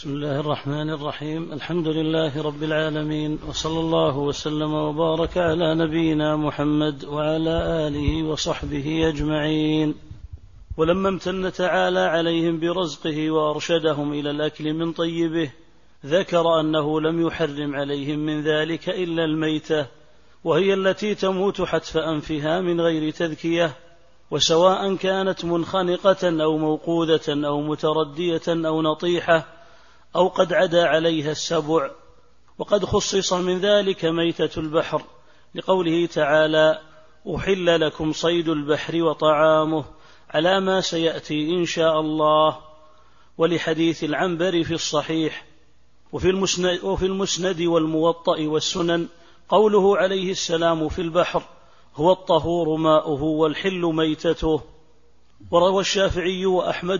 بسم الله الرحمن الرحيم. الحمد لله رب العالمين، وصلى الله وسلم وبارك على نبينا محمد وعلى آله وصحبه أجمعين. ولما امتن تعالى عليهم برزقه وأرشدهم إلى الأكل من طيبه، ذكر أنه لم يحرم عليهم من ذلك إلا الميتة، وهي التي تموت حتف أنفها من غير تذكية، وسواء كانت منخنقة أو موقوذة أو متردية أو نطيحة أو قد عدا عليها السبع. وقد خصص من ذلك ميتة البحر لقوله تعالى: أحل لكم صيد البحر وطعامه، على ما سيأتي إن شاء الله. ولحديث العنبر في الصحيح وفي المسند والموطأ والسنن قوله عليه السلام في البحر: هو الطهور ماؤه والحل ميتته. وروى الشافعي وأحمد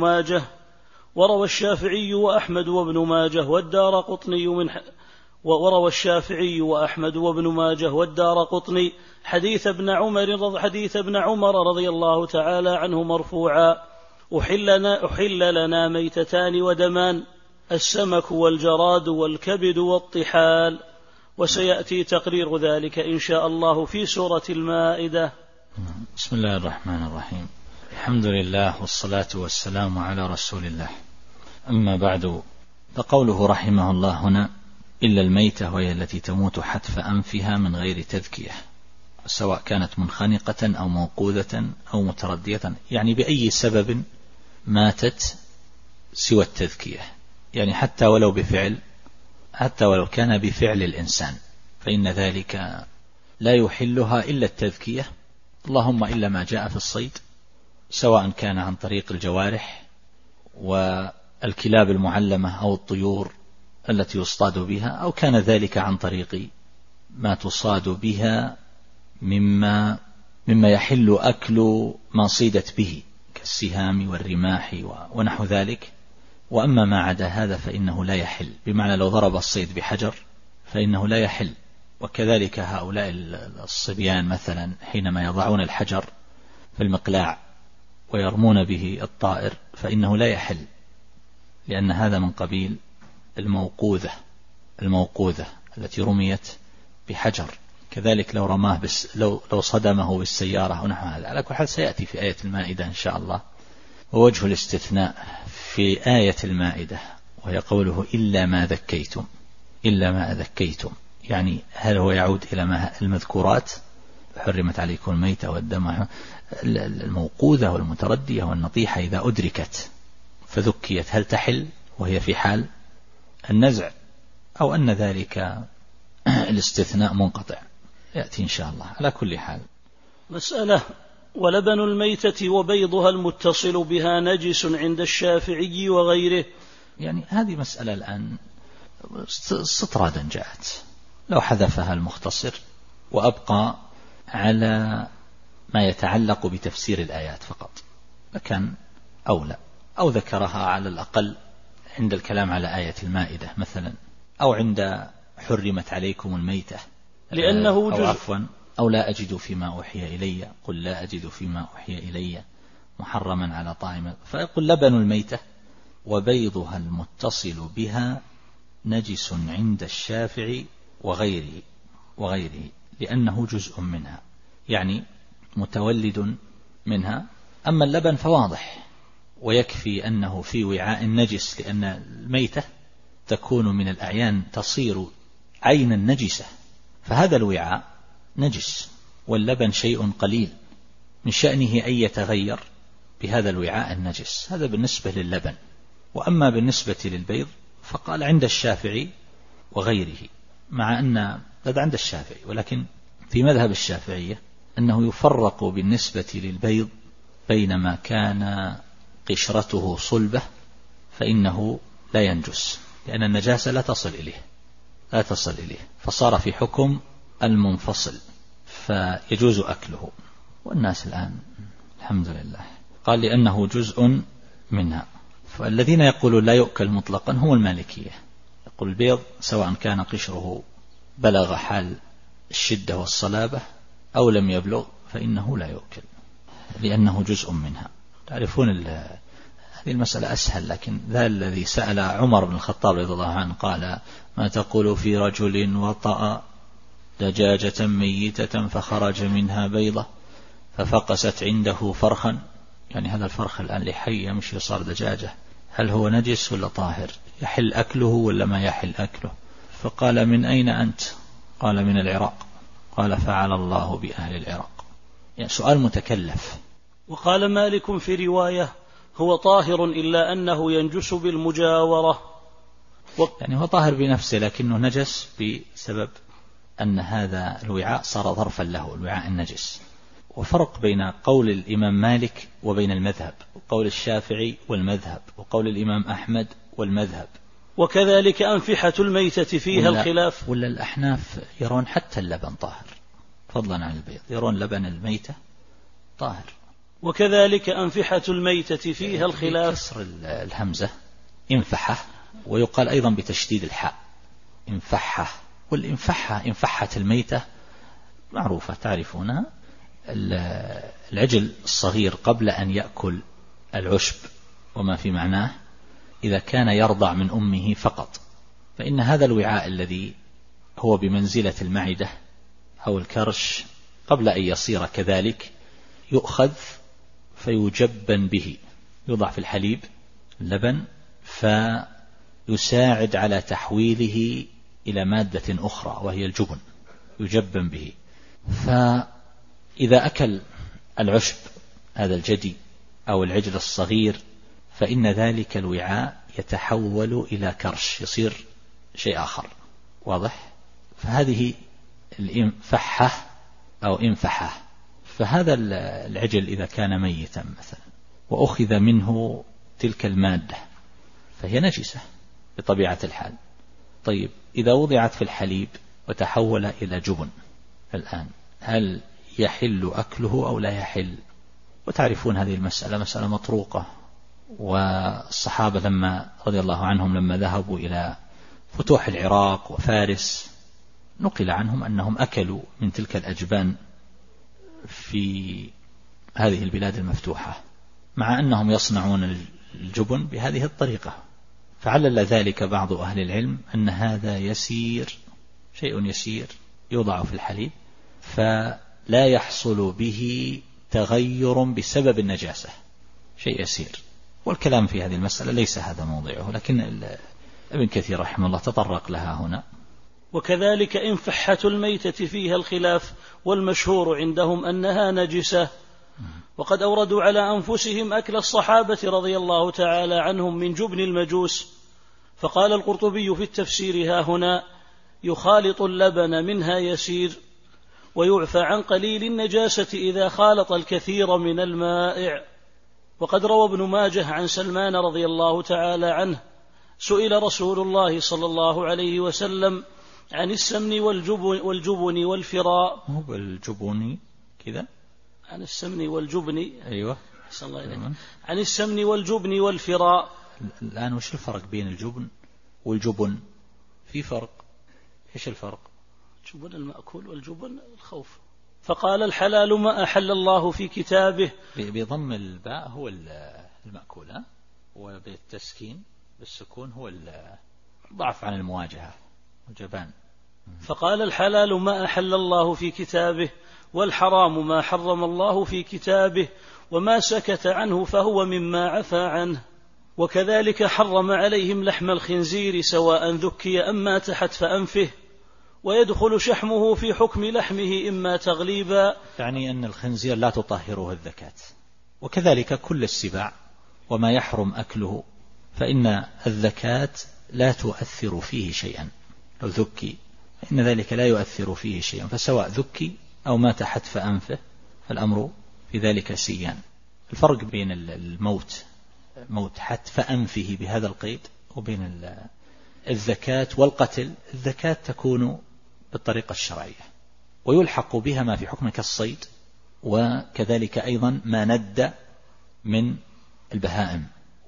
وابن ماجه والدار قطني حديث ابن عمر رضي الله تعالى عنه مرفوعا: أحل لنا ميتتان ودمان، السمك والجراد والكبد والطحال. وسيأتي تقرير ذلك إن شاء الله في سورة المائدة. بسم الله الرحمن الرحيم. الحمد لله والصلاة والسلام على رسول الله. أما بعد، فقوله رحمه الله هنا: إلا الميتة، وهي التي تموت حتف أنفها من غير تذكية، سواء كانت منخنقة أو موقوذة أو متردية، يعني بأي سبب ماتت سوى التذكية، يعني حتى ولو كان بفعل الإنسان، فإن ذلك لا يحلها إلا التذكية، اللهم إلا ما جاء في الصيد، سواء كان عن طريق الجوارح والكلاب المعلمة أو الطيور التي يصطاد بها، أو كان ذلك عن طريق ما تصاد بها مما يحل أكل ما صيدت به كالسهام والرماح ونحو ذلك. وأما ما عدا هذا فإنه لا يحل، بمعنى لو ضرب الصيد بحجر فإنه لا يحل. وكذلك هؤلاء الصبيان مثلا حينما يضعون الحجر في المقلاع ويرمون به الطائر فإنه لا يحل، لأن هذا من قبيل الموقوذة التي رميت بحجر. كذلك لو رماه لو صدمه بالسيارة ونحو هذا. على كل حال سيأتي في آية المائدة إن شاء الله. ووجه الاستثناء في آية المائدة وهي قوله إلا ما ذكيتم، يعني هل هو يعود إلى المذكورات: حرمت عليكم الميتة والدم، الموقوذة والمتردية والنطيحة إذا أدركت فذكيت، هل تحل وهي في حال النزع، أو أن ذلك الاستثناء منقطع؟ يأتي إن شاء الله. على كل حال، مسألة: ولبن الميتة وبيضها المتصل بها نجس عند الشافعي وغيره. يعني هذه مسألة الآن استطرادا جاءت، لو حذفها المختصر وأبقى على ما يتعلق بتفسير الآيات فقط لكان أولى، أو ذكرها على الأقل عند الكلام على آية المائدة مثلا، أو عند حرمت عليكم الميتة، لأنه أو لا أجد فيما أوحي إلي، قل لا أجد فيما أوحي إلي محرما على طاعم، فيقول لبن الميتة وبيضها المتصل بها نجس عند الشافعي وغيره لأنه جزء منها، يعني متولد منها. أما اللبن فواضح، ويكفي أنه في وعاء نجس، لأن الميتة تكون من الأعيان تصير عينا نجسة، فهذا الوعاء نجس، واللبن شيء قليل من شأنه أن يتغير بهذا الوعاء النجس. هذا بالنسبة للبن. وأما بالنسبة للبيض فقال عند الشافعي وغيره، مع أن هذا عند الشافعي، ولكن في مذهب الشافعية أنه يفرق بالنسبة للبيض بينما كان قشرته صلبة فإنه لا ينجس، لأن النجاسة لا تصل إليه فصار في حكم المنفصل فيجوز أكله. والناس الآن الحمد لله قال لأنه جزء منها. فالذين يقولون لا يؤكل مطلقا هم المالكية، يقول البيض سواء كان قشره بلغ حال الشدة والصلابة أو لم يبلغ فإنه لا يؤكل، لأنه جزء منها. تعرفون هذه المسألة أسهل، لكن ذا الذي سأل عمر بن الخطاب رضي الله عنه قال: ما تقول في رجل وطأ دجاجة ميتة فخرج منها بيضة ففقست عنده فرخا، يعني هذا الفرخ الآن لحي يمشي صار دجاجة، هل هو نجس ولا طاهر؟ يحل أكله ولا ما يحل أكله؟ فقال: من أين أنت؟ قال: من العراق. قال: فعل الله بأهل العراق. يعني سؤال متكلف. وقال مالك في رواية: هو طاهر إلا أنه ينجس بالمجاورة. يعني هو طاهر بنفسه لكنه نجس بسبب أن هذا الوعاء صار ظرفا له، الوعاء النجس. وفرق بين قول الإمام مالك وبين المذهب، وقول الشافعي والمذهب، وقول الإمام أحمد والمذهب. وكذلك أنفحة الميتة فيها الخلاف. ولا الأحناف يرون حتى اللبن طاهر فضلا عن البيض، يرون لبن الميتة طاهر. وكذلك أنفحة الميتة فيها الخلاف. كسر الهمزة انفحة، ويقال أيضا بتشديد الحاء انفحة. والانفحة انفحة الميتة معروفة تعرفونها، العجل الصغير قبل أن يأكل العشب وما في معناه إذا كان يرضع من أمه فقط، فإن هذا الوعاء الذي هو بمنزلة المعدة أو الكرش قبل أن يصير كذلك يؤخذ فيجبن به، يوضع في الحليب اللبن فيساعد على تحويله إلى مادة أخرى وهي الجبن، يجبن به. فإذا أكل العشب هذا الجدي أو العجل الصغير فإن ذلك الوعاء يتحول إلى كرش، يصير شيء آخر. واضح؟ فهذه الانفحة أو انفحة. فهذا العجل إذا كان ميتا مثلا وأخذ منه تلك المادة فهي نجسة بطبيعة الحال. طيب إذا وضعت في الحليب وتحول إلى جبن الآن، هل يحل أكله أو لا يحل؟ وتعرفون هذه المسألة مسألة مطروقة. والصحابة لما رضي الله عنهم لما ذهبوا إلى فتوح العراق وفارس نقل عنهم أنهم أكلوا من تلك الأجبان في هذه البلاد المفتوحة، مع أنهم يصنعون الجبن بهذه الطريقة. فعلل ذلك بعض أهل العلم أن هذا يسير، شيء يسير يوضع في الحليب فلا يحصل به تغير بسبب النجاسة، شيء يسير. والكلام في هذه المسألة ليس هذا موضعه، لكن ابن كثير رحمه الله تطرق لها هنا. وكذلك انفحة الميتة فيها الخلاف، والمشهور عندهم أنها نجسة. وقد أوردوا على أنفسهم أكل الصحابة رضي الله تعالى عنهم من جبن المجوس. فقال القرطبي في التفسير ها هنا: يخالط اللبن منها يسير، ويعفى عن قليل النجاسة إذا خالط الكثير من المائع. وقد روى ابن ماجه عن سلمان رضي الله تعالى عنه: سئل رسول الله صلى الله عليه وسلم عن السمن والجبن والفراء. هو بالجبن كذا، عن السمن والجبن. أيوة. عن السمن والجبن والفراء. الآن وش الفرق بين الجبن والجبن؟ في فرق. إيش الفرق؟ الجبن المأكول والجبن الخوف. فقال: الحلال ما أحل الله في كتابه. بضم الباء هو المأكول، وبالتسكين بالسكون هو ضعف عن المواجهة وجبان. فقال: الحلال ما أحل الله في كتابه، والحرام ما حرم الله في كتابه، وما سكت عنه فهو مما عفى عنه. وكذلك حرم عليهم لحم الخنزير سواء ذكي أم مات حتف أنفه، ويدخل شحمه في حكم لحمه إما تغليبا، يعني أن الخنزير لا تطهره الذكاة. وكذلك كل السباع وما يحرم أكله فإن الذكاة لا تؤثر فيه شيئا. لو ذكي فإن ذلك لا يؤثر فيه شيئا، فسواء ذكي أو مات حتف أنفه فالأمر في ذلك سيان. الفرق بين الموت موت حتف أنفه بهذا القيد وبين الذكاة والقتل. الذكاة تكون بالطريقة الشرعية ويلحق بها ما في حكم كالصيد، وكذلك أيضا ما ند من البهائم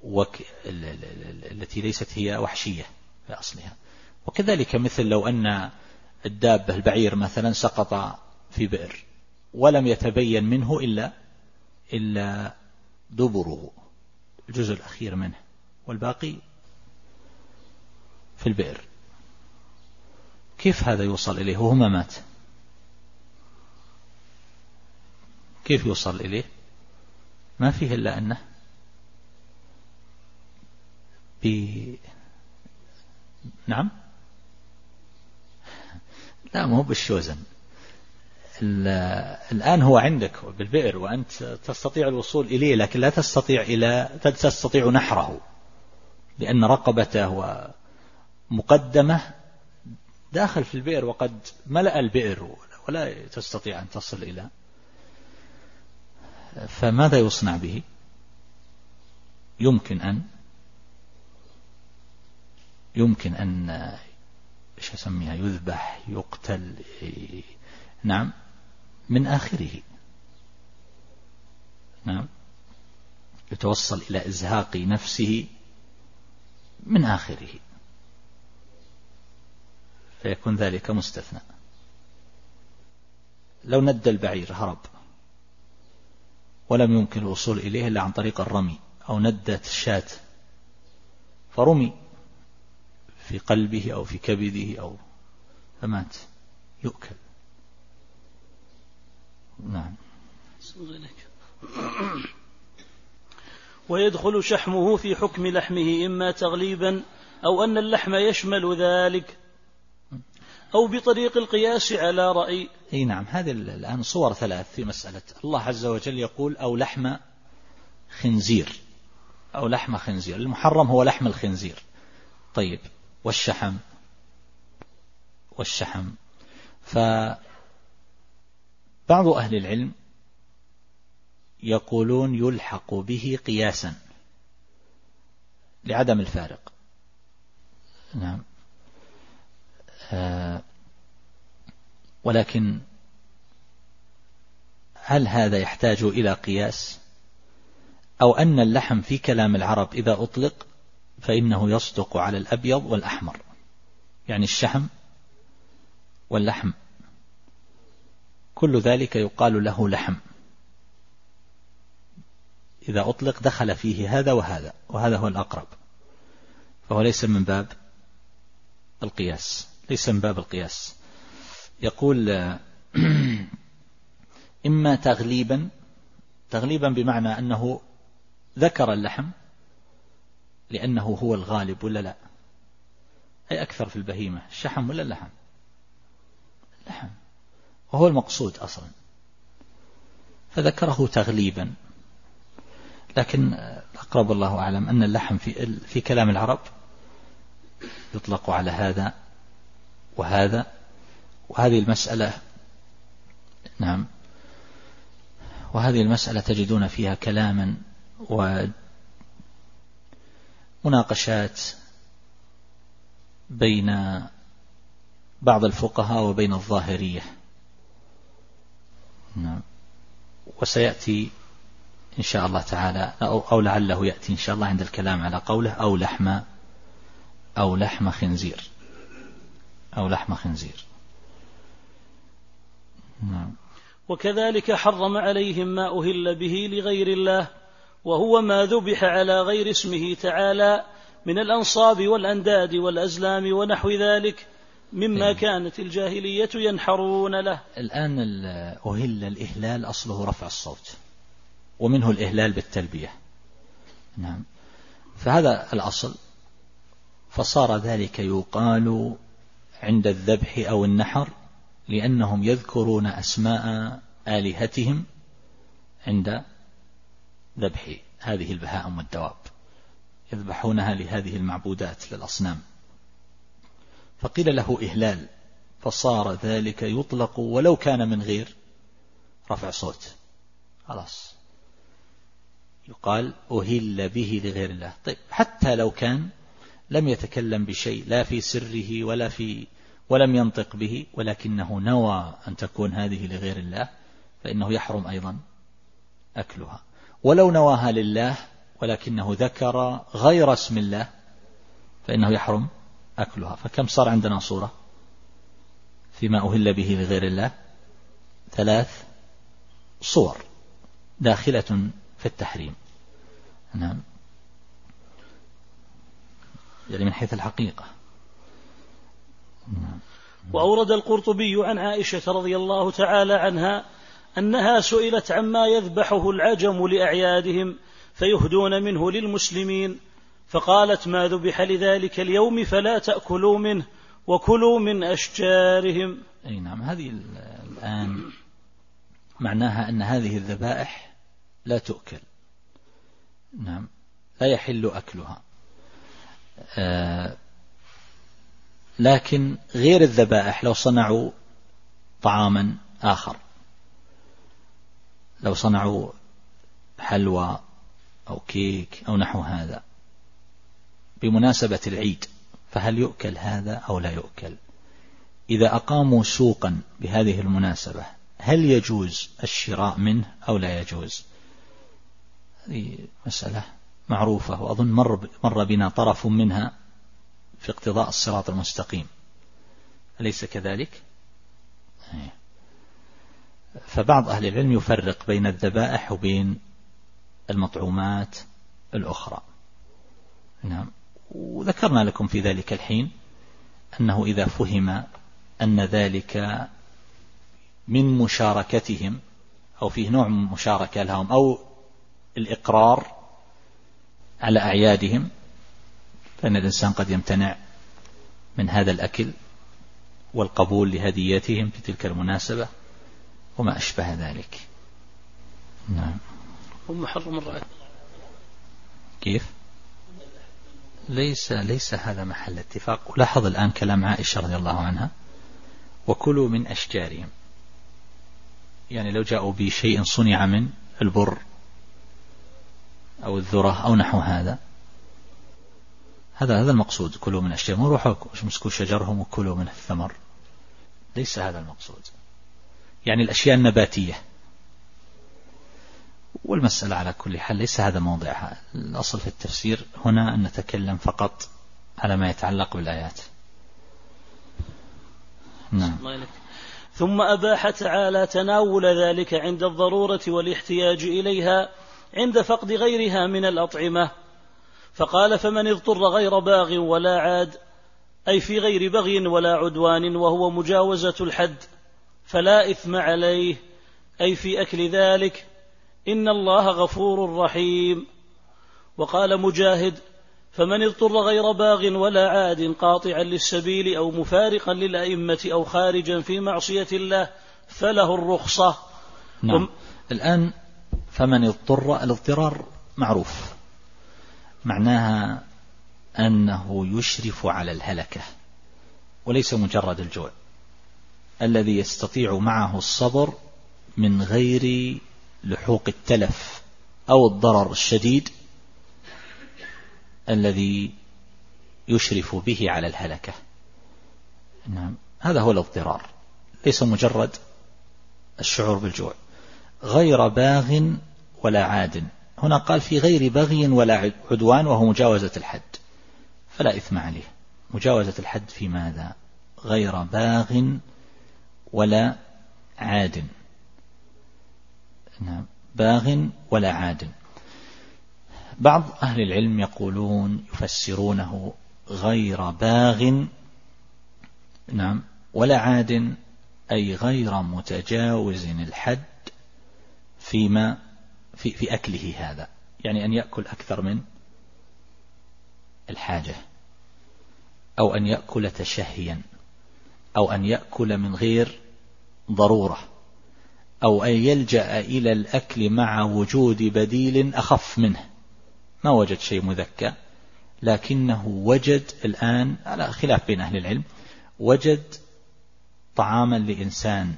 التي ليست هي وحشية في أصلها. وكذلك مثل لو أن الدابة البعير مثلا سقط في بئر ولم يتبين منه إلا دبره، الجزء الأخير منه والباقي في البئر، كيف هذا يوصل إليه وهو ما مات؟ كيف يوصل إليه؟ ما فيه إلا أنه نعم، لا ما هو بالشوزن. الآن هو عندك بالبئر وأنت تستطيع الوصول إليه، لكن لا تستطيع نحره، لأن رقبته ومقدمة داخل في البئر وقد ملأ البئر ولا تستطيع أن تصل إلى. فماذا يصنع به؟ يمكن أن إيش أسميها، يذبح، يقتل، نعم، من آخره، نعم، يتوصل إلى إزهاق نفسه من آخره، فيكون ذلك مستثنى. لو ند البعير هرب ولم يمكن الوصول إليه إلا عن طريق الرمي، أو ندت الشاة فرمي في قلبه أو في كبده أو فمات، يؤكل. نعم. ويدخل شحمه في حكم لحمه إما تغليبا أو أن اللحم يشمل ذلك، أو بطريق القياس على رأي. أي نعم. هذه الآن صور ثلاث في مسألة. الله عز وجل يقول أو لحم خنزير، أو لحم خنزير، المحرم هو لحم الخنزير. طيب، والشحم فبعض أهل العلم يقولون يلحق به قياسا لعدم الفارق. نعم. ولكن هل هذا يحتاج إلى قياس، أو أن اللحم في كلام العرب إذا أطلق فإنه يصدق على الأبيض والأحمر، يعني الشحم واللحم كل ذلك يقال له لحم، إذا أطلق دخل فيه هذا وهذا، وهذا هو الأقرب، فهو ليس من باب القياس. يقول إما تغليبا بمعنى أنه ذكر اللحم لأنه هو الغالب ولا لا، أي أكثر في البهيمة الشحم ولا اللحم؟ اللحم، وهو المقصود أصلا، فذكره تغليبا. لكن الأقرب الله أعلم أن اللحم في كلام العرب يطلق على هذا وهذا، وهذه المسألة، نعم، وهذه المسألة تجدون فيها كلاما ومناقشات بين بعض الفقهاء وبين الظاهرية. نعم. وسيأتي إن شاء الله تعالى، أو لعله يأتي إن شاء الله عند الكلام على قوله أو لحم خنزير. نعم. وكذلك حرم عليهم ما أهل به لغير الله، وهو ما ذبح على غير اسمه تعالى من الأنصاب والأنداد والأزلام ونحو ذلك مما كانت الجاهلية ينحرون له. الآن أهل الإهلال أصله رفع الصوت، ومنه الإهلال بالتلبية. نعم. فهذا الأصل، فصار ذلك يقال عند الذبح أو النحر لأنهم يذكرون أسماء آلهتهم عند ذبح هذه البهائم والدواب، يذبحونها لهذه المعبودات للأصنام، فقيل له إهلال، فصار ذلك يطلق ولو كان من غير رفع صوت، خلاص يقال أهل به لغير الله. طيب، حتى لو كان لم يتكلم بشيء لا في سره ولم ينطق به، ولكنه نوى أن تكون هذه لغير الله، فإنه يحرم أيضا أكلها. ولو نواها لله ولكنه ذكر غير اسم الله فإنه يحرم أكلها. فكم صار عندنا صورة فيما أهل به لغير الله؟ 3 صور داخلة في التحريم. نعم. يعني من حيث الحقيقة. وأورد القرطبي عن عائشة رضي الله تعالى عنها أنها سئلت عما يذبحه العجم لأعيادهم فيهدون منه للمسلمين، فقالت: ما ذبح لذلك اليوم فلا تأكلوا منه وكلوا من أشجارهم. أي نعم. هذه الآن معناها أن هذه الذبائح لا تؤكل، نعم، لا يحل أكلها. لكن غير الذبائح لو صنعوا طعاما آخر، لو صنعوا حلوى أو كيك أو نحو هذا بمناسبة العيد، فهل يؤكل هذا أو لا يؤكل؟ إذا أقاموا سوقا بهذه المناسبة هل يجوز الشراء منه أو لا يجوز؟ هذه مسألة معروفة، وأظن مر بنا طرف منها في اقتضاء الصراط المستقيم، أليس كذلك؟ فبعض أهل العلم يفرق بين الذبائح وبين المطعومات الأخرى، نعم. وذكرنا لكم في ذلك الحين أنه إذا فهم أن ذلك من مشاركتهم أو فيه نوع من مشاركة لهم أو الإقرار على أعيادهم، فإن الإنسان قد يمتنع من هذا الأكل والقبول لهديتهم في تلك المناسبة وما أشبه ذلك. نعم. ومحرم الرعد كيف؟ ليس هذا محل اتفاق. ولاحظ الآن كلام عائشة رضي الله عنها: وكلوا من أشجارهم، يعني لو جاءوا بشيء صنع من البر أو الذرة أو نحو هذا، هذا المقصود. كلوا من أشجارهم، روحوا مسكوا شجرهم وكلوا من الثمر، ليس هذا المقصود، يعني الأشياء النباتية. والمسألة على كل حال ليس هذا موضعها. الأصل في التفسير هنا أن نتكلم فقط على ما يتعلق بالآيات. نعم. ثم أباح تعالى تناول ذلك عند الضرورة والاحتياج إليها عند فقد غيرها من الأطعمة، فقال: فمن اضطر غير باغ ولا عاد، أي في غير بغي ولا عدوان وهو مجاوزة الحد، فلا إثم عليه، أي في أكل ذلك، إن الله غفور رحيم. وقال مجاهد: فمن اضطر غير باغ ولا عاد قاطعا للسبيل أو مفارقا للأئمة أو خارجا في معصية الله فله الرخصة. نعم. الآن فمن اضطر، الاضطرار معروف، معناها أنه يشرف على الهلكة وليس مجرد الجوع، الذي يستطيع معه الصبر من غير لحوق التلف أو الضرر الشديد الذي يشرف به على الهلكة. نعم. هذا هو الاضطرار، ليس مجرد الشعور بالجوع. غير باغ ولا عاد، هنا قال في غير بغي ولا عدوان وهو مجاوزة الحد، فلا إثم عليه. مجاوزة الحد في ماذا؟ غير باغ ولا عاد. نعم. باغ ولا عاد. بعض أهل العلم يقولون يفسرونه غير باغ، نعم، ولا عاد، أي غير متجاوز الحد فيما في أكله هذا، يعني أن يأكل أكثر من الحاجة، أو أن يأكل تشهيا، أو أن يأكل من غير ضرورة، أو أن يلجأ إلى الأكل مع وجود بديل أخف منه. ما وجد شيء مذكى، لكنه وجد الآن على خلاف بين أهل العلم، وجد طعاما لإنسان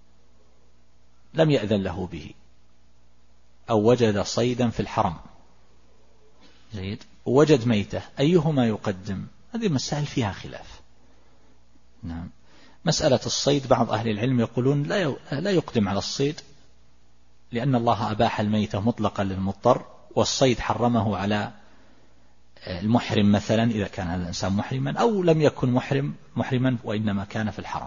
لم يأذن له به، أو وجد صيدا في الحرم، جيد، وجد ميتة، أيهما يقدم؟ هذه مسائل فيها خلاف. نعم. مسألة الصيد بعض أهل العلم يقولون لا يقدم على الصيد، لأن الله أباح الميتة مطلقا للمضطر، والصيد حرمه على المحرم مثلا إذا كان هذا الإنسان محرما، أو لم يكن محرما وإنما كان في الحرم.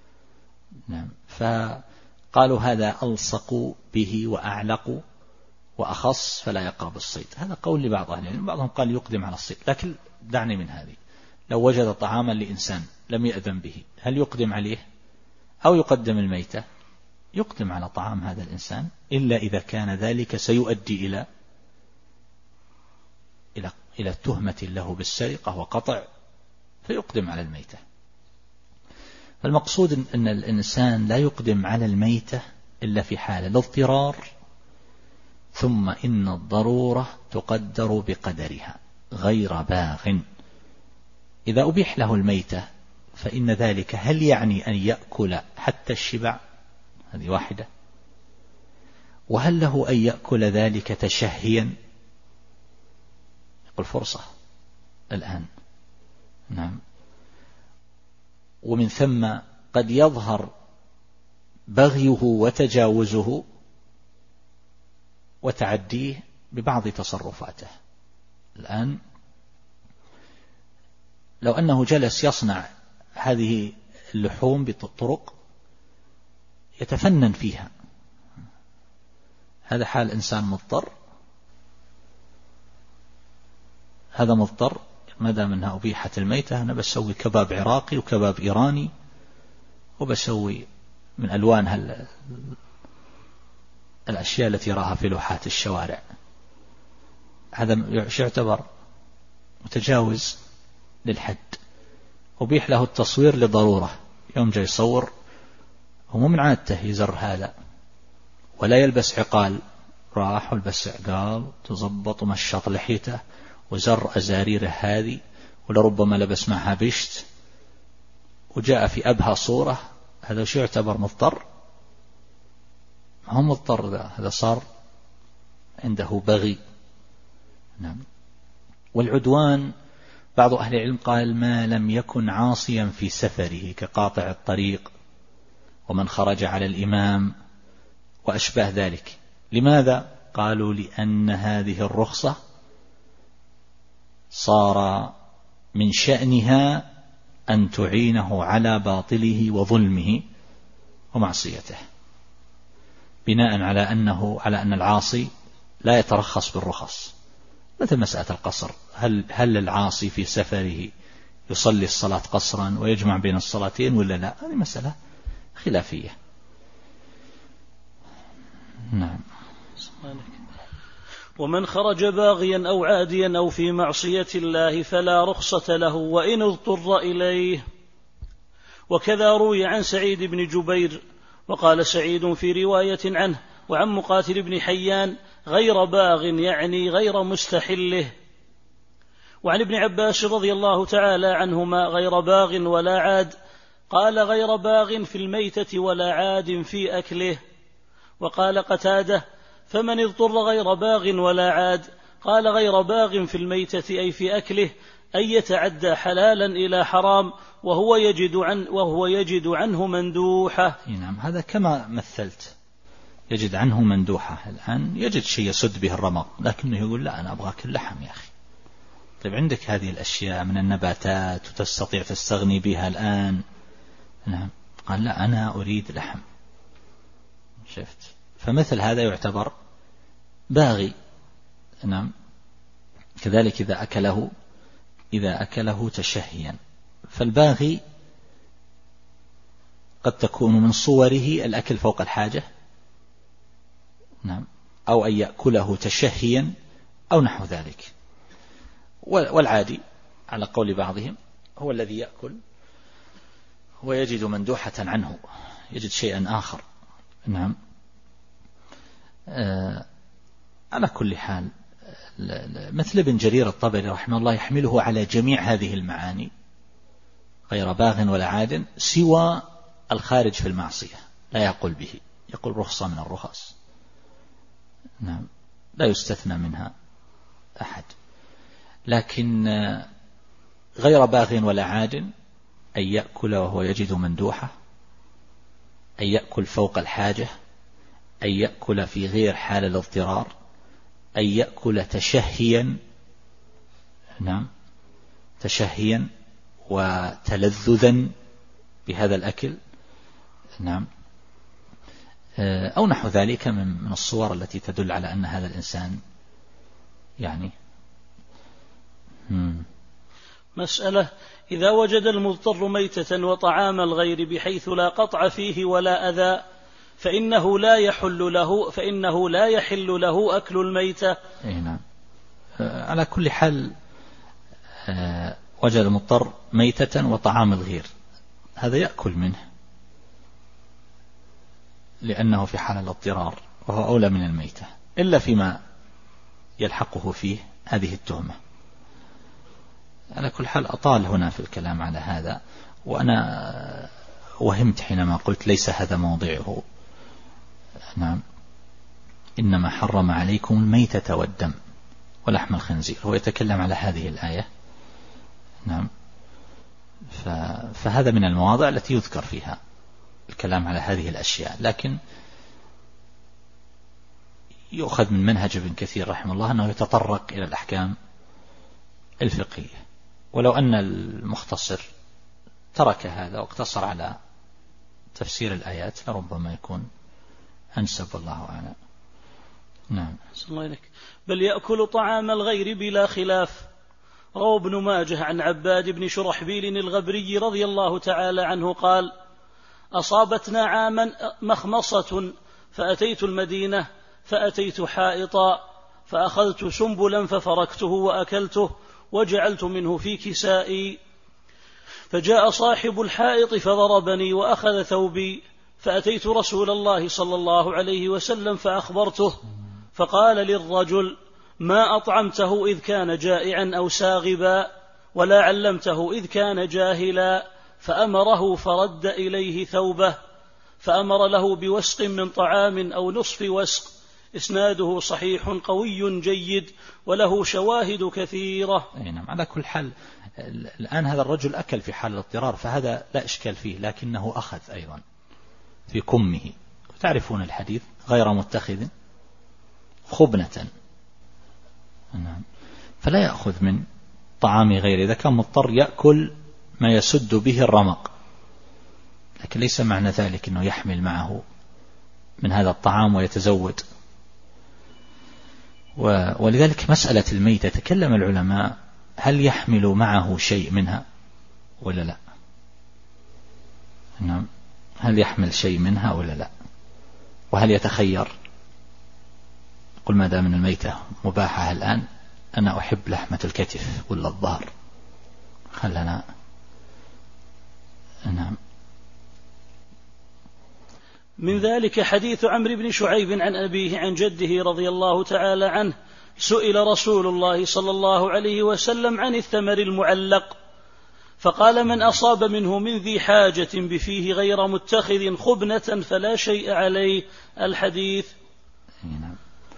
نعم. فقالوا هذا ألصق به وأعلق وأخص فلا يقرب الصيد. هذا قول لبعض أهل العلم، بعضهم قال يقدم على الصيد. لكن دعني من هذه، لو وجد طعاما لإنسان لم يأذن به هل يقدم عليه أو يقدم الميتة؟ يقدم على طعام هذا الإنسان، إلا إذا كان ذلك سيؤدي إلى تهمة له بالسرقة وقطع، فيقدم على الميتة. فالمقصود أن الإنسان لا يقدم على الميتة إلا في حال الاضطرار، ثم إن الضرورة تقدر بقدرها غير باغ. إذا أبيح له الميتة فإن ذلك هل يعني أن يأكل حتى الشبع؟ هذه واحدة. وهل له أن يأكل ذلك تشهيا؟ يقول فرصة الآن. نعم. ومن ثم قد يظهر بغيه وتجاوزه وتعديه ببعض تصرفاته. الآن لو أنه جلس يصنع هذه اللحوم بطرق يتفنن فيها، هذا حال إنسان مضطر، هذا مضطر. ما دام أنها أبيحت الميتة أنا بسوي كباب عراقي وكباب إيراني وبسوي من ألوان الأشياء التي راها في لوحات الشوارع، هذا يعتبر متجاوز للحد. أبيح له التصوير لضرورة، يوم جاي يصور هو من عادته يزر هذا ولا يلبس عقال، راح ولبس عقال تزبط ومشط لحيته وزر أزاريره هذه، ولربما لبس معها بشت وجاء في أبهى صورة، هذا شو يعتبر مضطر؟ ما هو مضطر، هذا صار عنده بغي. نعم. والعدوان بعض أهل العلم قال ما لم يكن عاصيا في سفره كقاطع الطريق ومن خرج على الإمام وأشباه ذلك. لماذا؟ قالوا لأن هذه الرخصة صار من شأنها أن تعينه على باطله وظلمه ومعصيته، بناء على أن العاصي لا يترخص بالرخص. مثل مسألة القصر، هل العاصي في سفره يصلي الصلاة قصرا ويجمع بين الصلاتين ولا لا؟ هذه مسألة خلافية. نعم. ومن خرج باغيا أو عاديا أو في معصية الله فلا رخصة له وإن اضطر إليه. وكذا روي عن سعيد بن جبير، وقال سعيد في رواية عنه وعن مقاتل بن حيان غير باغ يعني غير مستحله. وعن ابن عباس رضي الله تعالى عنهما غير باغ ولا عاد، قال غير باغ في الميتة ولا عاد في أكله. وقال قتادة فمن اضطر غير باغ ولا عاد، قال غير باغ في الميتة أي في أكله، أي يتعدى حلالا إلى حرام وهو يجد عنه مندوحة. نعم. هذا كما مثلت، يجد عنه مندوحة. الآن يجد شيء يسد به الرمق لكنه يقول لا أنا أبغى كل لحم يا أخي. طيب عندك هذه الأشياء من النباتات وتستطيع تستغني بها الآن. نعم. قال لا أنا أريد لحم. شفت؟ فمثل هذا يعتبر باغي. نعم. كذلك إذا أكله تشهيا، فالباغي قد تكون من صوره الأكل فوق الحاجة، نعم، أو أن يأكله تشهيا أو نحو ذلك. والعادي على قول بعضهم هو الذي يأكل ويجد مندوحة عنه، يجد شيئا آخر. نعم. على كل حال مثل ابن جرير الطبري رحمه الله يحمله على جميع هذه المعاني، غير باغ ولا عاد، سوى الخارج في المعصية لا يقول به، يقول رخصة من الرخص. نعم. لا يستثنى منها أحد. لكن غير باغ ولا عاد أن يأكل وهو يجد مندوحة، أن يأكل فوق الحاجة، أن يأكل في غير حال الاضطرار، أن يأكل تشهيا. نعم. تشهيا وتلذذا بهذا الأكل. نعم. أو نحو ذلك من الصور التي تدل على أن هذا الإنسان يعني. مسألة: إذا وجد المضطر ميتة وطعام الغير بحيث لا قطع فيه ولا أذى فإنه لا يحل له أكل الميتة. نعم. على كل حال وجد المضطر ميتة وطعام الغير، هذا يأكل منه لأنه في حال الاضطرار وهو أولى من الميتة، إلا فيما يلحقه فيه هذه التهمة. على كل حال أطال هنا في الكلام على هذا، وأنا وهمت حينما قلت ليس هذا موضعه. نعم، إنما حرم عليكم الميتة والدم ولحم الخنزير، هو يتكلم على هذه الآية. نعم، فهذا من المواضع التي يذكر فيها الكلام على هذه الأشياء، لكن يؤخذ من منهج ابن كثير رحمه الله أنه يتطرق إلى الأحكام الفقهية، ولو أن المختصر ترك هذا واقتصر على تفسير الآيات لربما يكون أنسب، والله أعلم. نعم. بل يأكل طعام الغير بلا خلاف. روى ابن ماجه عن عباد بن شرحبيل الغبري رضي الله تعالى عنه قال: أصابتنا عاما مخمصة فأتيت المدينة فأتيت حائطا فأخذت سنبلا ففركته وأكلته وجعلت منه في كسائي، فجاء صاحب الحائط فضربني وأخذ ثوبي، فأتيت رسول الله صلى الله عليه وسلم فأخبرته، فقال للرجل: ما أطعمته إذ كان جائعا أو ساغبا، ولا علمته إذ كان جاهلا، فأمره فرد إليه ثوبه، فأمر له بوسق من طعام أو نصف وسق. إسناده صحيح قوي جيد وله شواهد كثيرة. نعم. على كل حال الآن هذا الرجل أكل في حال الاضطرار، فهذا لا إشكال فيه، لكنه أخذ أيضا في كمه، تعرفون الحديث: غير متخذ خبنة. نعم. فلا يأخذ من طعام غيره، إذا كان مضطر يأكل ما يسد به الرمق، لكن ليس معنى ذلك أنه يحمل معه من هذا الطعام ويتزود. ولذلك مسألة الميتة تكلم العلماء: هل يحمل معه شيء منها ولا لا؟ نعم، هل يحمل شيء منها ولا لا؟ وهل يتخير؟ قل ما دام من الميتة مباحة الآن، أنا أحب لحمة الكتف ولا الظهر، خلنا. نعم. من ذلك حديث عمرو بن شعيب عن أبيه عن جده رضي الله تعالى عنه: سئل رسول الله صلى الله عليه وسلم عن الثمر المعلق فقال: من أصاب منه من ذي حاجة بفيه غير متخذ خبنة فلا شيء عليه. الحديث. نعم.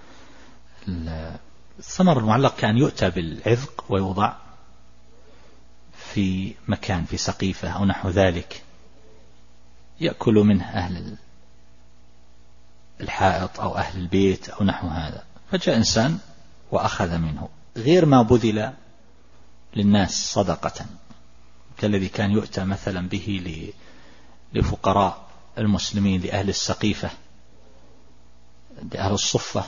الثمر المعلق كان يؤتى بالعذق ويوضع في مكان، في سقيفة أو نحو ذلك، يأكل منه أهل الحائط أو أهل البيت أو نحو هذا، فجاء إنسان وأخذ منه غير ما بذل للناس صدقة، كالذي كان يؤتى مثلا به لفقراء المسلمين، لأهل السقيفة، لأهل الصفة،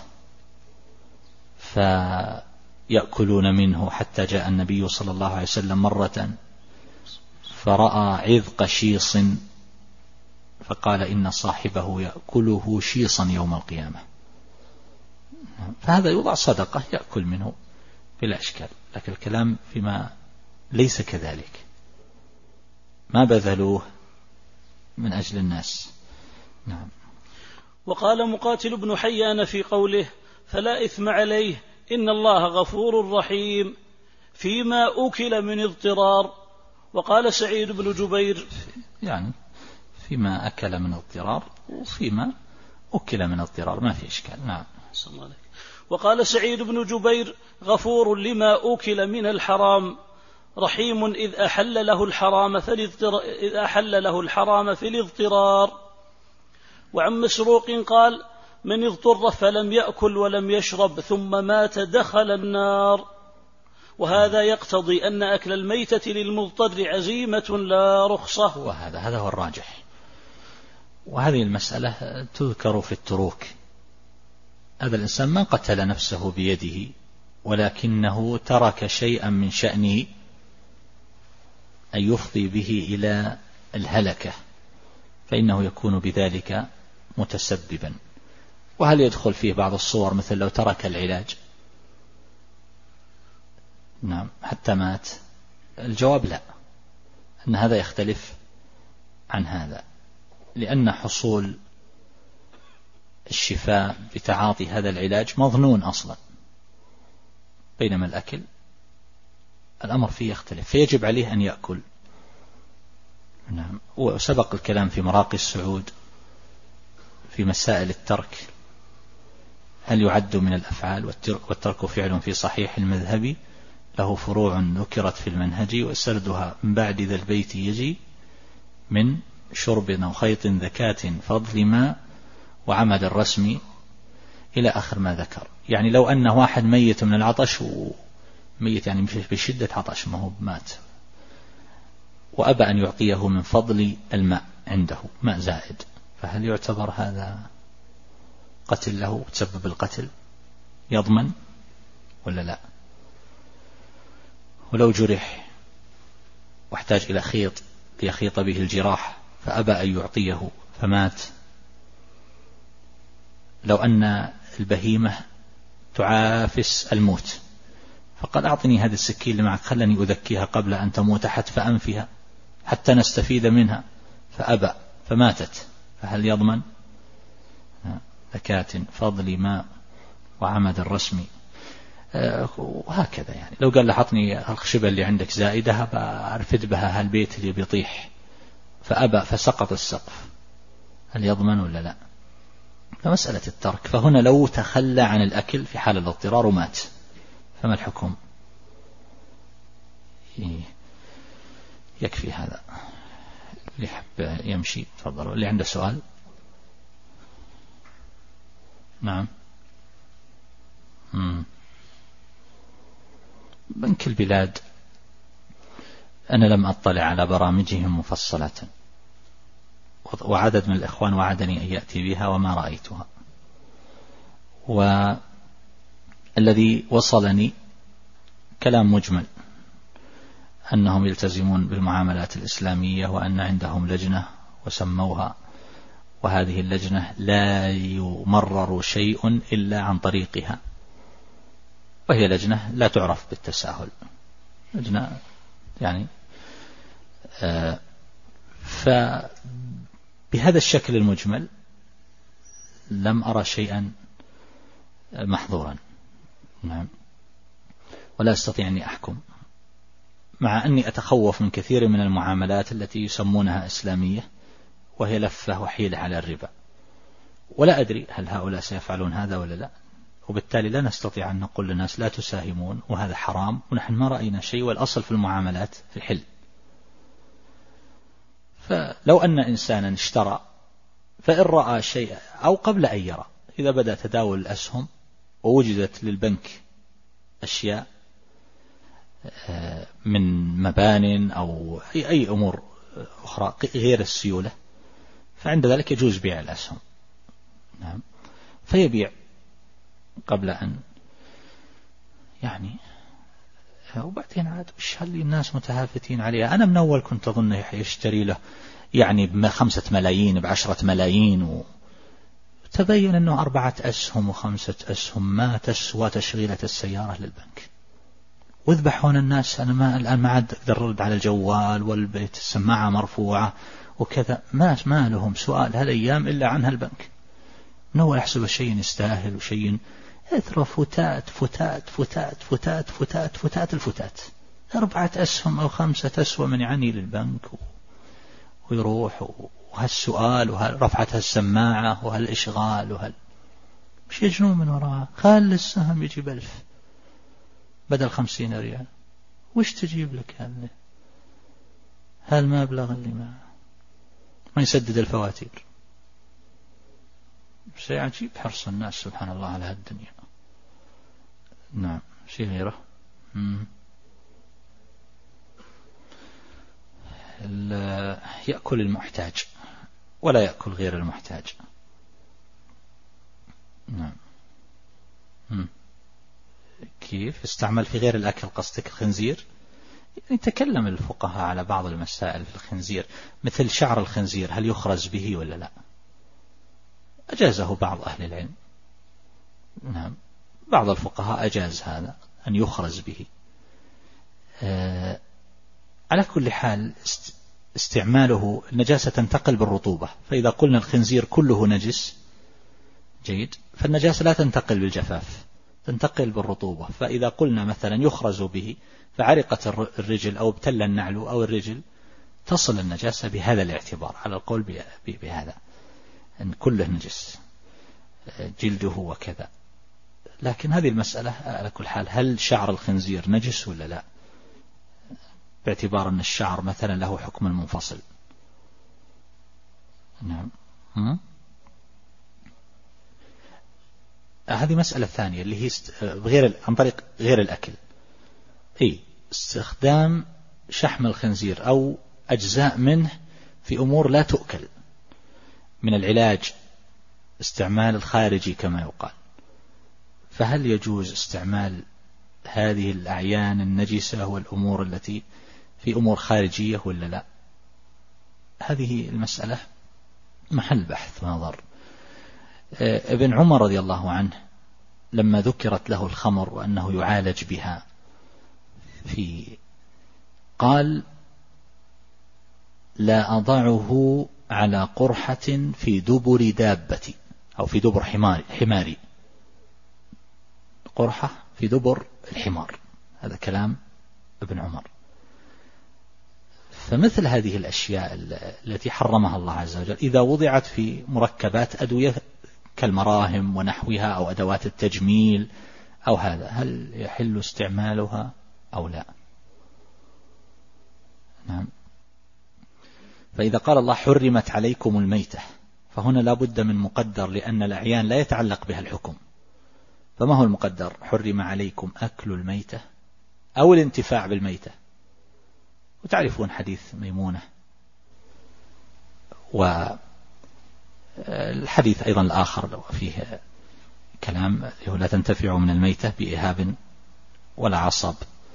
فيأكلون منه، حتى جاء النبي صلى الله عليه وسلم مرة فرأى عذق شيص فقال: إن صاحبه يأكله شيصا يوم القيامة. فهذا يوضع صدقة يأكل منه بلا إشكال، لكن الكلام فيما ليس كذلك، ما بذلوه من أجل الناس. نعم. وقال مقاتل بن حيان في قوله: فلا إثم عليه إن الله غفور رحيم، فيما أكل من اضطرار. وقال سعيد بن جبير: يعني فيما أكل من اضطرار وفيما أكل من اضطرار ما في إشكال. نعم. وقال سعيد بن جبير: غفور لما أكل من الحرام، رحيم إذ أحل له الحرام في الاضطرار. وعن مسروق قال: من اضطر فلم يأكل ولم يشرب ثم مات دخل النار. وهذا يقتضي أن أكل الميتة للمضطر عزيمة لا رخصة. هذا هو الراجح. وهذه المسألة تذكر في التروك. هذا الإنسان ما قتل نفسه بيده، ولكنه ترك شيئا من شأنه أن يفضي به إلى الهلكة، فإنه يكون بذلك متسببا. وهل يدخل فيه بعض الصور مثل لو ترك العلاج نعم حتى مات؟ الجواب لا، أن هذا يختلف عن هذا، لأن حصول الشفاء بتعاطي هذا العلاج مظنون أصلا، بينما الأكل الأمر فيه يختلف، فيجب عليه أن يأكل. نعم. وسبق الكلام في مراقي السعود في مسائل الترك، هل يعد من الأفعال؟ والترك فعل في صحيح المذهب له فروع ذكرت في المنهج، وسردها من بعد ذا البيت يجي من شرب أو خيط ذكاة فضل ماء وعمد الرسم إلى آخر ما ذكر. يعني لو أن واحد ميت من العطش، وميت يعني بشدة عطش، ما هو مات، وأبى أن يعطيه من فضل الماء عنده ماء زائد، فهل يعتبر هذا قتل له تسبب القتل؟ يضمن ولا لا؟ ولو جرح واحتاج إلى خيط ليخيط به الجراح فأبى أن يعطيه فمات. لو أن البهيمة تعافس الموت فقال أعطني هذه السكين اللي معك، خلني أذكيها قبل أن تموت حتف أنفها حتى نستفيد منها، فأبى فماتت، فهل يضمن؟ ذكاة فضل ماء وعمد الرسم. وهكذا يعني لو قال لحطني الخشبة اللي عندك زائدة بأرفد بها هالبيت اللي بيطيح، فأبى فسقط السقف، هل يضمن ولا لا؟ فمسألة الترك، فهنا لو تخلى عن الأكل في حال الاضطرار ومات فما الحكم؟ يكفي هذا. اللي يحب يمشي تفضلوا. اللي عنده سؤال؟ نعم. بنك البلاد أنا لم أطلع على برامجهم مفصلة، وعدد من الإخوان وعدني أن يأتي بها وما رأيتها، والذي وصلني كلام مجمل أنهم يلتزمون بالمعاملات الإسلامية، وأن عندهم لجنة وسموها، وهذه اللجنة لا يمرر شيء إلا عن طريقها، وهي لجنة لا تعرف بالتساهل، لجنة يعني فبهذا الشكل المجمل لم أرى شيئا محظورا. نعم. ولا أستطيع أن أحكم، مع أني أتخوف من كثير من المعاملات التي يسمونها إسلامية وهي لفة وحيلة على الربا، ولا أدري هل هؤلاء سيفعلون هذا ولا لا، وبالتالي لا نستطيع أن نقول للناس لا تساهمون وهذا حرام، ونحن ما رأينا شيء، والأصل في المعاملات الحل. فلو أن إنسانا اشترى فإن رأى شيء أو قبل أن يرى، إذا بدأ تداول الأسهم ووجدت للبنك أشياء من مبان أو أي أمور أخرى غير السيولة، فعند ذلك يجوز بيع الأسهم. نعم. فيبيع قبل أن يعني، وبعدين عاد وش هل الناس متهافتين عليها؟ أنا من أول كنت أظن يشتري له يعني ب5 ملايين ب10 ملايين، وتبين أنه 4 أسهم و5 أسهم ما تسوى تشغيلة السيارة للبنك. وذبحون الناس. أنا الآن ما عاد أقدر أرد على الجوال والبيت السماعة مرفوعة وكذا، ما لهم سؤال هالأيام إلا عنها البنك، إنه يحسب شيء يستاهل وشيء إثر فتات فتات فتات فتات فتات فتات الفتات. 4 أسهم أو 5 أسوأ من يعني للبنك، ويروح وهالسؤال ورفعتها السماعة وهالإشغال مش يجنون من وراها. خال السهم يجيب 1000 بدل 50 ريال، وش تجيب لك هالمبلغ اللي ما يسدد الفواتير؟ شيء عجيب حرص الناس سبحان الله على هالدنيا. نعم. شيء غيره. يأكل المحتاج ولا يأكل غير المحتاج. نعم. كيف استعمل في غير الأكل؟ قصدك الخنزير؟ يعني تكلم الفقهاء على بعض المسائل في الخنزير، مثل شعر الخنزير هل يخرز به ولا لا؟ أجازه بعض أهل العلم. نعم، بعض الفقهاء أجاز هذا أن يخرز به. على كل حال استعماله، النجاسة تنتقل بالرطوبة، فإذا قلنا الخنزير كله نجس جيد، فالنجاسة لا تنتقل بالجفاف، تنتقل بالرطوبة. فإذا قلنا مثلا يخرز به فعرقت الرجل أو ابتل النعل أو الرجل، تصل النجاسة بهذا الاعتبار على القول بهذا أن كله نجس جلده وكذا. لكن هذه المسألة على كل حال، هل شعر الخنزير نجس ولا لا، باعتبار أن الشعر مثلا له حكم منفصل. نعم. هذه مسألة ثانية اللي هي عن طريق غير الأكل. استخدام شحم الخنزير أو أجزاء منه في أمور لا تؤكل، من العلاج، استعمال الخارجي كما يقال. فهل يجوز استعمال هذه الأعيان النجسة والأمور التي في أمور خارجية ولا لا؟ هذه المسألة محل بحث ونظر. ابن عمر رضي الله عنه لما ذكرت له الخمر وأنه يعالج بها قال: لا أضعه على قرحة في دبر دابتي أو في دبر حماري. قرحة في دبر الحمار، هذا كلام ابن عمر. فمثل هذه الأشياء التي حرمها الله عز وجل إذا وضعت في مركبات أدوية كالمراهم ونحوها أو أدوات التجميل أو هذا، هل يحل استعمالها أو لا؟ نعم. فإذا قال الله حرمت عليكم الميتة، فهنا لا بد من مقدر، لأن الأعيان لا يتعلق بها الحكم. فما هو المقدر؟ حرم عليكم أكل الميتة أو الانتفاع بالميتة. وتعرفون حديث ميمونة، والحديث أيضا الآخر فيه كلام لا تنتفع من الميتة بإهاب ولا عصب،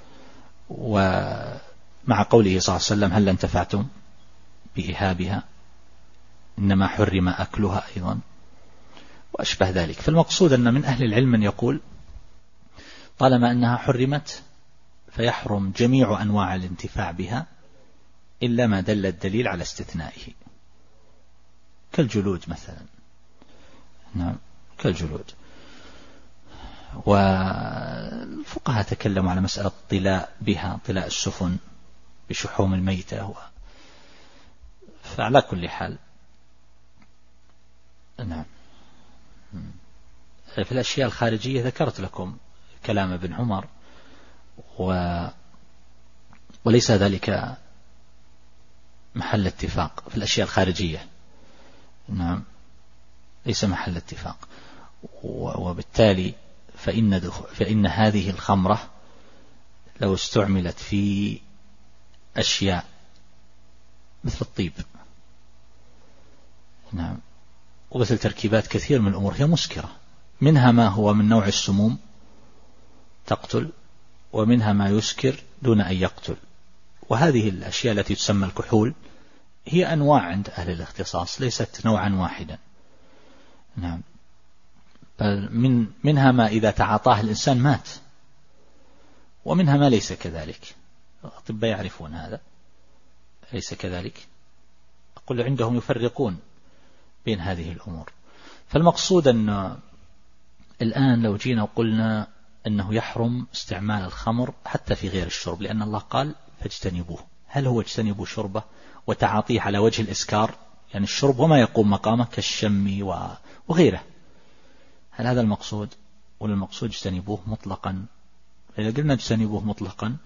ومع قوله صلى الله عليه وسلم هل انتفعتم بإهابها، إنما حرم أكلها أيضا، وأشبه ذلك. فالمقصود أن من أهل العلم من يقول طالما أنها حرمت فيحرم جميع أنواع الانتفاع بها إلا ما دل الدليل على استثنائه، كالجلود مثلا. نعم، كالجلود. والفقهاء تكلموا على مسألة طلاء بها، طلاء السفن بشحوم الميتة. فعلى كل حال نعم. في الأشياء الخارجية ذكرت لكم كلام ابن عمر، وليس ذلك محل اتفاق في الأشياء الخارجية. نعم، ليس محل اتفاق. وبالتالي فإن هذه الخمرة لو استعملت في أشياء مثل الطيب، نعم، ومثل تركيبات كثير من الأمور هي مسكرة، منها ما هو من نوع السموم تقتل، ومنها ما يسكر دون أن يقتل. وهذه الأشياء التي تسمى الكحول هي أنواع عند أهل الاختصاص، ليست نوعا واحدا. نعم، منها ما إذا تعاطاه الإنسان مات، ومنها ما ليس كذلك. الأطباء يعرفون هذا، ليس كذلك. أقول عندهم يفرقون بين هذه الأمور. فالمقصود أن الآن لو جينا وقلنا أنه يحرم استعمال الخمر حتى في غير الشرب، لأن الله قال فاجتنبوه، هل هو اجتنبوا شربه وتعاطيه على وجه الإسكار، يعني الشرب وما يقوم مقامه كالشم وغيره، هل هذا المقصود؟ ولا المقصود اجتنبوه مطلقا؟ إذا قلنا اجتنبوه مطلقا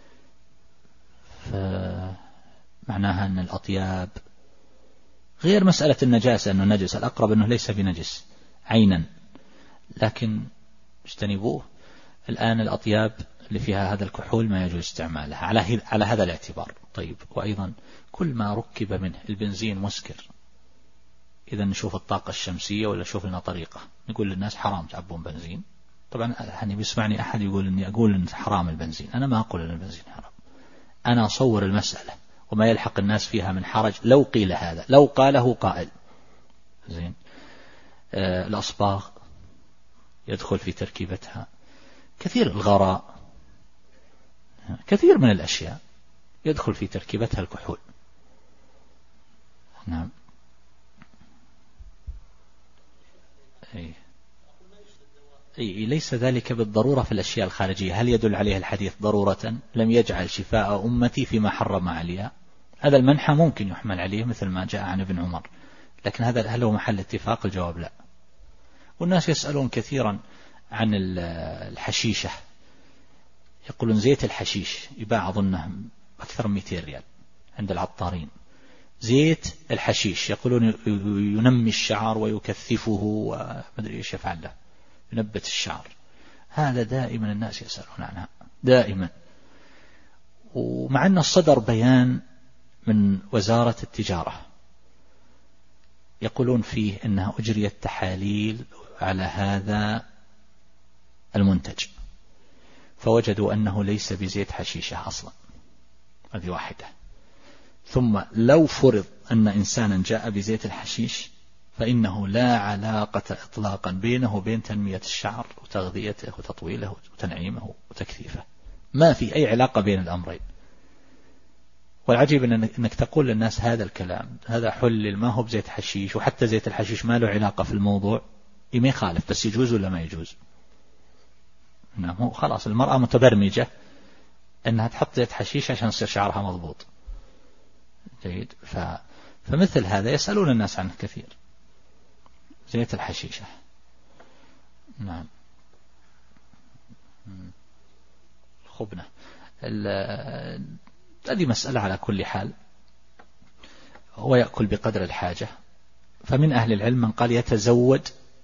فمعناها أن الأطياب غير مسألة النجاسة، أنه نجس، الأقرب أنه ليس بنجس عينا، لكن اجتنبوه. الآن الأطياب اللي فيها هذا الكحول ما يجوز استعمالها على هذا الاعتبار. طيب، وأيضا كل ما ركب منه البنزين مسكر، إذا نشوف الطاقة الشمسية ولا نشوف لنا طريقة نقول للناس حرام تعبون بنزين. طبعا يعني بيسمعني أحد يقول إني أقول إن حرام البنزين. أنا ما أقول إن البنزين حرام، أنا أصور المسألة وما يلحق الناس فيها من حرج لو قيل هذا، لو قاله قائل. زين. الأصباغ يدخل في تركيبتها كثير، الغراء كثير من الأشياء يدخل في تركيبتها الكحول. نعم. ليس ذلك بالضرورة في الأشياء الخارجية. هل يدل عليه الحديث ضرورة؟ لم يجعل شفاء أمتي فيما حرم عليها. هذا المنحى ممكن يحمل عليه مثل ما جاء عن ابن عمر، لكن هذا هل هو محل اتفاق؟ الجواب لا. والناس يسألون كثيرا عن الحشيشة، يقولون زيت الحشيش يباع أظنه أكثر من 200 ريال عند العطارين. زيت الحشيش يقولون ينمي الشعر ويكثفه ومدري ايش يفعل له، ينبت الشعر. هذا دائما الناس يسألون عنها دائما. ومع أن صدر بيان من وزارة التجارة يقولون فيه أنها أجريت تحاليل على هذا المنتج فوجدوا أنه ليس بزيت حشيشة أصلا. هذه واحدة. ثم لو فرض أن إنسانا جاء بزيت الحشيش فإنه لا علاقة إطلاقا بينه وبين تنمية الشعر وتغذيته وتطويله وتنعيمه وتكثيفه، ما في أي علاقة بين الأمرين. والعجيب أنك تقول للناس هذا الكلام، هذا حلل ما هو بزيت حشيش، وحتى زيت الحشيش ما له علاقة في الموضوع. ما يخالف، بس يجوز ولا ما يجوز؟ نعم. خلاص المرأة متبرمجة أنها تحط زيت حشيش عشان يصير شعرها مضبوط. جيد. فمثل هذا يسألون الناس عنه كثير، زيت الحشيشة. نعم. خبنة. هذه مسألة على كل حال. هو يأكل بقدر الحاجة. فمن أهل العلم من قال يتزود،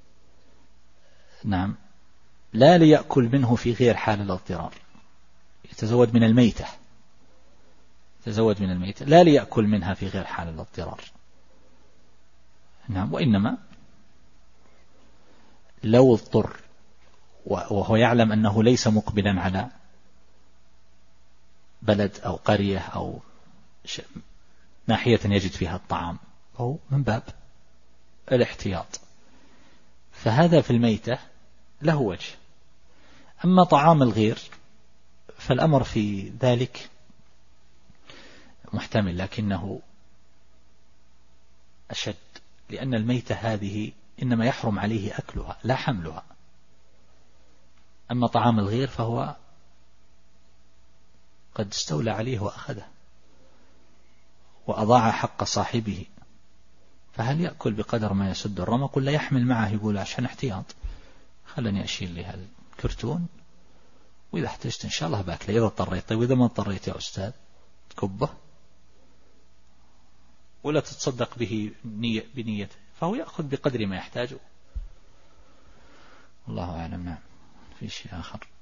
نعم، لا ليأكل منه في غير حال الاضطرار، يتزود من الميتة، يتزود من الميتة لا ليأكل منها في غير حال الاضطرار. نعم. وإنما لو اضطر وهو يعلم أنه ليس مقبلا على بلد أو قرية أو ناحية يجد فيها الطعام، أو من باب الاحتياط، فهذا في الميتة له وجه. أما طعام الغير فالأمر في ذلك محتمل، لكنه أشد، لأن الميتة هذه إنما يحرم عليه أكلها لا حملها. أما طعام الغير فهو قد استولى عليه وأخذه وأضاع حق صاحبه، فهل يأكل بقدر ما يسد الرمق ولا يحمل معه يقول عشان احتياط خلني أشيل لي هالكرتون وإذا احتجت إن شاء الله باكله إذا اضطريت. طيب إذا ما اضطريت يا أستاذ تكبه ولا تتصدق به بنيته، فهو يأخذ بقدر ما يحتاجه. الله أعلم. نعم. في شيء آخر؟